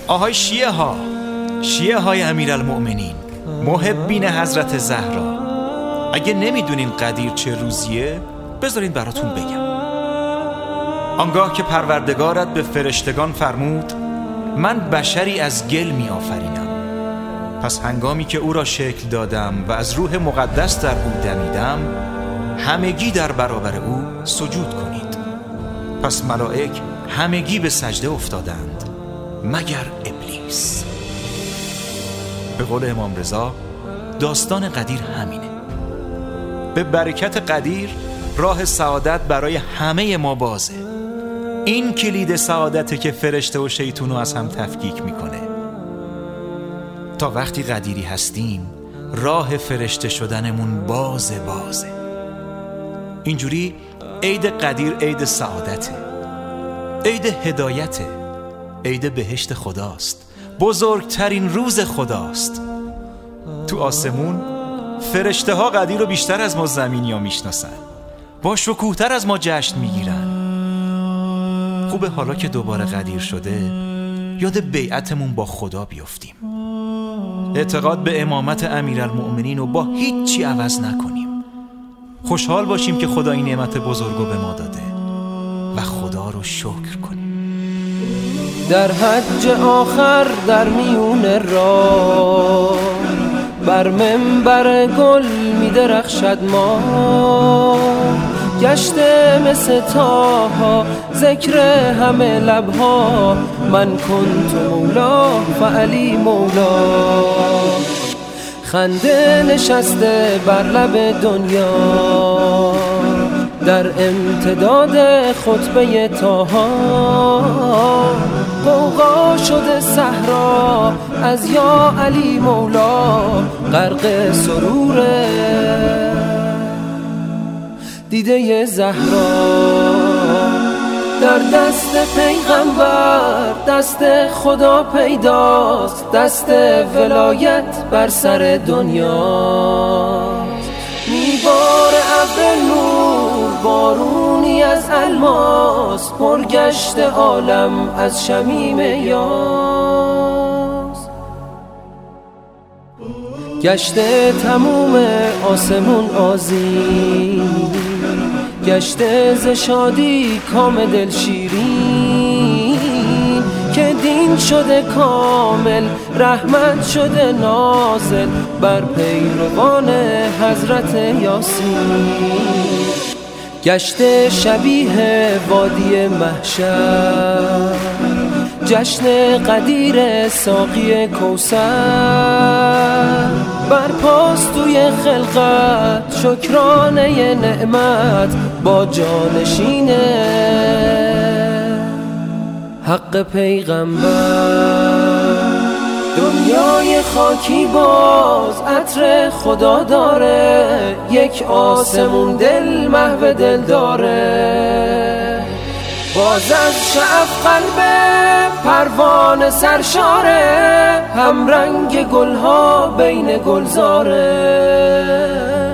آهای شیعه های امیرالمؤمنین، محبین حضرت زهرا، اگه نمیدونین قدیر چه روزیه بذارین براتون بگم. آنگاه که پروردگارت به فرشتگان فرمود من بشری از گل می آفرینم، پس هنگامی که او را شکل دادم و از روح مقدس در او دمیدم، همگی در برابر او سجود کنید. پس ملائک همگی به سجده افتادند مگر ابلیس. به قول امام رضا داستان قدیر همینه. به برکت قدیر راه سعادت برای همه ما بازه. این کلید سعادته که فرشته و شیطونو از هم تفکیک میکنه. تا وقتی قدیری هستیم راه فرشته شدنمون بازه. اینجوری عید قدیر عید سعادته، عید هدایته، عید بهشت خداست، بزرگترین روز خداست. تو آسمون فرشته ها قدیر رو بیشتر از ما زمینی ها میشناسن، با شکوهتر از ما جشن میگیرن. خوبه حالا که دوباره قدیر شده یاد بیعتمون با خدا بیفتیم، اعتقاد به امامت امیرالمؤمنین رو با هیچی عوض نکنیم، خوشحال باشیم که خدا این نعمت بزرگو به ما داده و خدا رو شکر کنیم. در حج آخر در میون راه بر منبر گل می درخشد ما، گشته مثل تاها ذکر همه لبها، من کنت مولا فعلی مولا. خنده نشسته بر لب دنیا در امتداد خطبه طاها، غوغا شده صحرا از یا علی مولا، غرق سروره دیده زهرا. در دست پیغمبر دست خدا پیداست، دست ولایت بر سر دنیاست. میبار ابر نور بارونی از الماس، پرگشت عالم از شمیم یاس. گشته تموم آسمون آذین، گشته ز شادی کام دل شیرین، که دین شده کامل رحمت شده نازل بر پیروان حضرت یاسین. گشته شبیه وادی محشر، جشن قدیر ساقی کوثر، بر پاس توی خلقت شکرانه نعمت با جانشین حق پیغمبر. دنیای خاکی باز عطر خدا داره، یک آسمون دل محو دل داره، باز از شعف قلب پروانه سرشاره، هم رنگ گلها بین گلزاره.